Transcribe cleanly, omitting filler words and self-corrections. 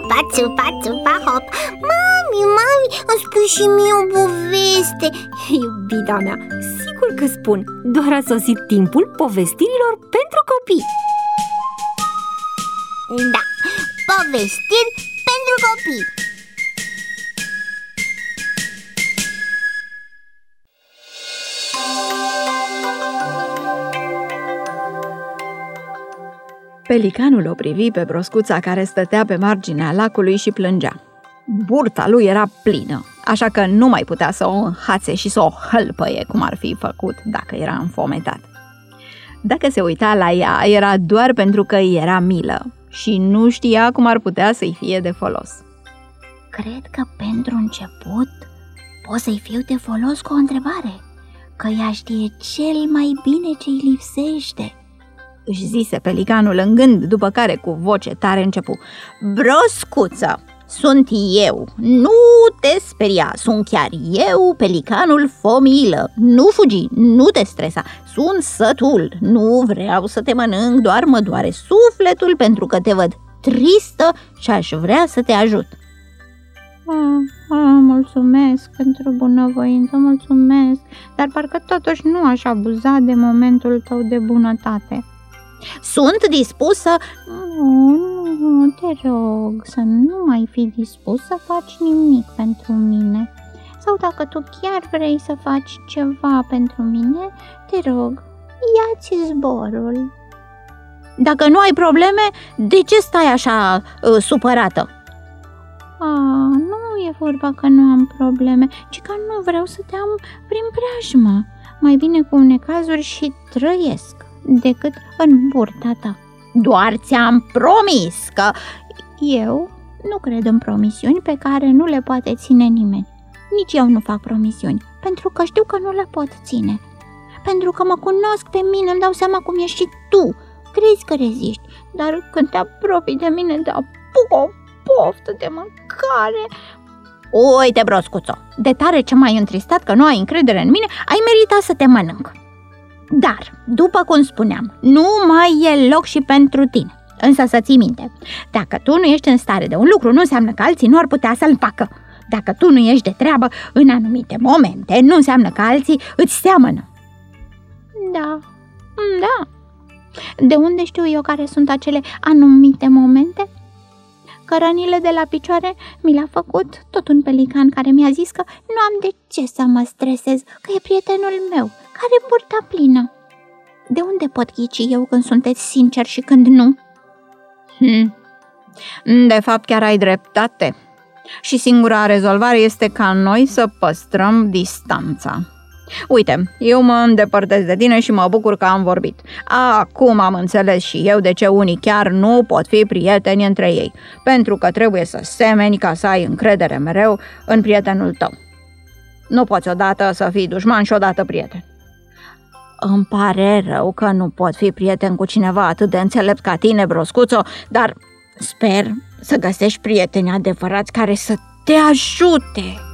țupa, țupa, țupa, hop. Mami, îmi spui și mie o poveste. Iubita mea, sigur că spun. Doar a sosit timpul povestirilor pentru copii. Da, povestiri pentru copii. Pelicanul o privi pe broscuța care stătea pe marginea lacului și plângea. Burta lui era plină, așa că nu mai putea să o înhațe și să o hălpăie cum ar fi făcut dacă era înfometat. Dacă se uita la ea, era doar pentru că îi era milă și nu știa cum ar putea să-i fie de folos. Cred că pentru început pot să-i fiu de folos cu o întrebare, că ea știe cel mai bine ce-i lipsește, își zise pelicanul în gând, după care cu voce tare începu. Broscuță, sunt eu, nu te speria, sunt chiar eu, pelicanul Fomilă, nu fugi, nu te stresa, sunt sătul, nu vreau să te mănânc, doar mă doare sufletul pentru că te văd tristă și aș vrea să te ajut. Mulțumesc pentru bunăvoință, mulțumesc, dar parcă totuși nu aș abuza de momentul tău de bunătate. Sunt dispusă... Nu, te rog să nu mai fi dispus să faci nimic pentru mine. Sau dacă tu chiar vrei să faci ceva pentru mine, te rog, ia-ți zborul. Dacă nu ai probleme, de ce stai așa supărată? Nu e vorba că nu am probleme, ci că nu vreau să te am prin preajmă. Mai bine cu necazuri și trăiesc decât în burta ta. Doar ți-am promis că... Eu nu cred în promisiuni pe care nu le poate ține nimeni. Nici eu nu fac promisiuni, pentru că știu că nu le pot ține. Pentru că mă cunosc pe mine, îmi dau seama cum ești și tu. Crezi că reziști, dar când te apropii de mine, te apuc o poftă de mâncare. Uite, broscuțo, de tare ce m-ai întristat că nu ai încredere în mine, ai meritat să te mănânc. Dar, după cum spuneam, nu mai e loc și pentru tine. Însă să ții minte, dacă tu nu ești în stare de un lucru, nu înseamnă că alții nu ar putea să-l facă. Dacă tu nu ești de treabă în anumite momente, nu înseamnă că alții îți seamănă. Da. De unde știu eu care sunt acele anumite momente? Că rănile de la picioare mi le-a făcut tot un pelican care mi-a zis că nu am de ce să mă stresez, că e prietenul meu, care e burta plină. De unde pot ghici eu când sunteți sinceri și când nu? De fapt, chiar ai dreptate. Și singura rezolvare este ca noi să păstrăm distanța. Uite, eu mă îndepărtez de tine și mă bucur că am vorbit. Acum am înțeles și eu de ce unii chiar nu pot fi prieteni între ei, pentru că trebuie să semeni ca să ai încredere mereu în prietenul tău. Nu poți odată să fii dușman și odată prieten. Îmi pare rău că nu pot fi prieten cu cineva atât de înțelept ca tine, broscuțo, dar sper să găsești prieteni adevărați care să te ajute.